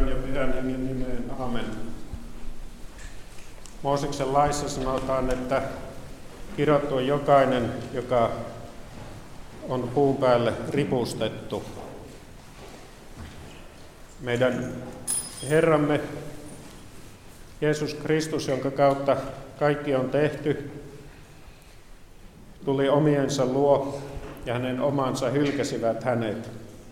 Pojan ja Pyhän Hengen nimeen. Amen. Mooseksen laissa sanotaan, että kirottu on jokainen, joka on puun päälle ripustettu. Meidän Herramme Jeesus Kristus, jonka kautta kaikki on tehty, tuli omiensa luo ja hänen omansa hylkäsivät hänet.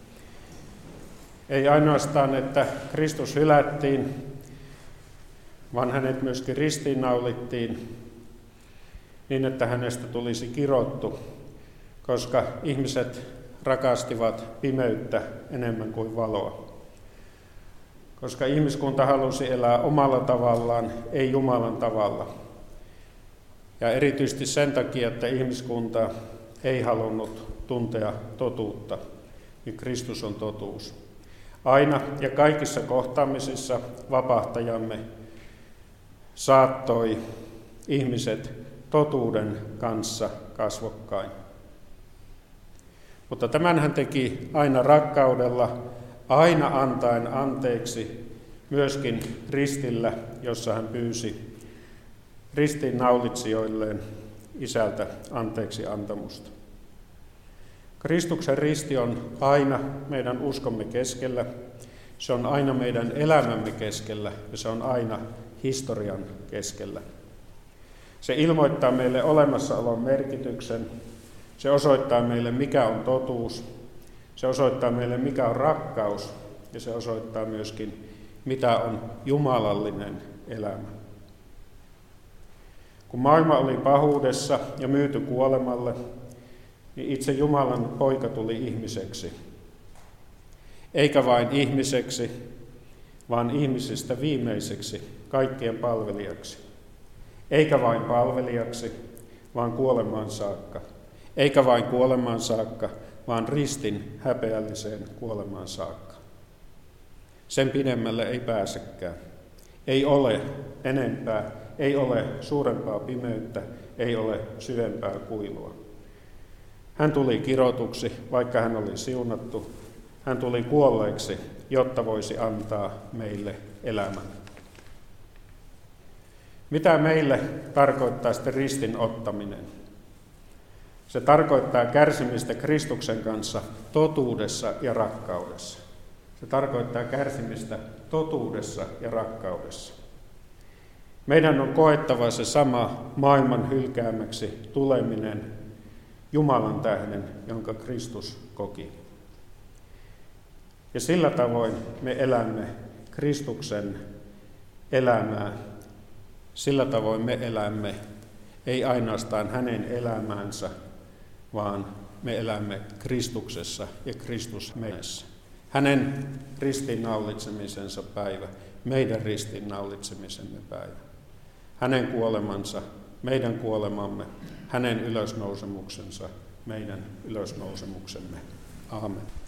Ei ainoastaan, että Kristus hylättiin, vaan hänet myöskin ristiinnaulittiin niin, että hänestä tulisi kirottu, koska ihmiset rakastivat pimeyttä enemmän kuin valoa. Koska ihmiskunta halusi elää omalla tavallaan, ei Jumalan tavalla. Ja erityisesti sen takia, että ihmiskunta ei halunnut tuntea totuutta, niin Kristus on totuus. Aina ja kaikissa kohtaamisissa vapahtajamme saattoi ihmiset totuuden kanssa kasvokkain. Mutta tämän hän teki aina rakkaudella, aina antaen anteeksi, myöskin ristillä, jossa hän pyysi ristiinnaulitsijoilleen Isältä anteeksi antamusta. Kristuksen risti on aina meidän uskomme keskellä, se on aina meidän elämämme keskellä ja se on aina historian keskellä. Se ilmoittaa meille olemassaolon merkityksen, se osoittaa meille mikä on totuus, se osoittaa meille mikä on rakkaus ja se osoittaa myöskin mitä on jumalallinen elämä. Kun maailma oli pahuudessa ja myyty kuolemalle, niin itse Jumalan poika tuli ihmiseksi. Eikä vain ihmiseksi, vaan ihmisistä viimeiseksi, kaikkien palvelijaksi. Eikä vain palvelijaksi, vaan kuolemaan saakka. Eikä vain kuolemaan saakka, vaan ristin häpeälliseen kuolemaan saakka. Sen pidemmälle ei pääsekään. Ei ole enempää, ei ole suurempaa pimeyttä, ei ole syvempää kuilua. Hän tuli kirotuksi, vaikka hän oli siunattu. Hän tuli kuolleeksi, jotta voisi antaa meille elämän. Mitä meille tarkoittaa sitten ristin ottaminen? Se tarkoittaa kärsimistä Kristuksen kanssa totuudessa ja rakkaudessa. Se tarkoittaa kärsimistä totuudessa ja rakkaudessa. Meidän on koettava se sama maailman hylkäämäksi tuleminen Jumalan tähden, jonka Kristus koki. Ja sillä tavoin me elämme Kristuksen elämää. Sillä tavoin me elämme ei ainoastaan hänen elämäänsä, vaan me elämme Kristuksessa ja Kristus meissä. Hänen ristiinnaulitsemisensa päivä, meidän ristiinnaulitsemisemme päivä. Hänen kuolemansa, meidän kuolemamme, hänen ylösnousemuksensa, meidän ylösnousemuksemme. Aamen.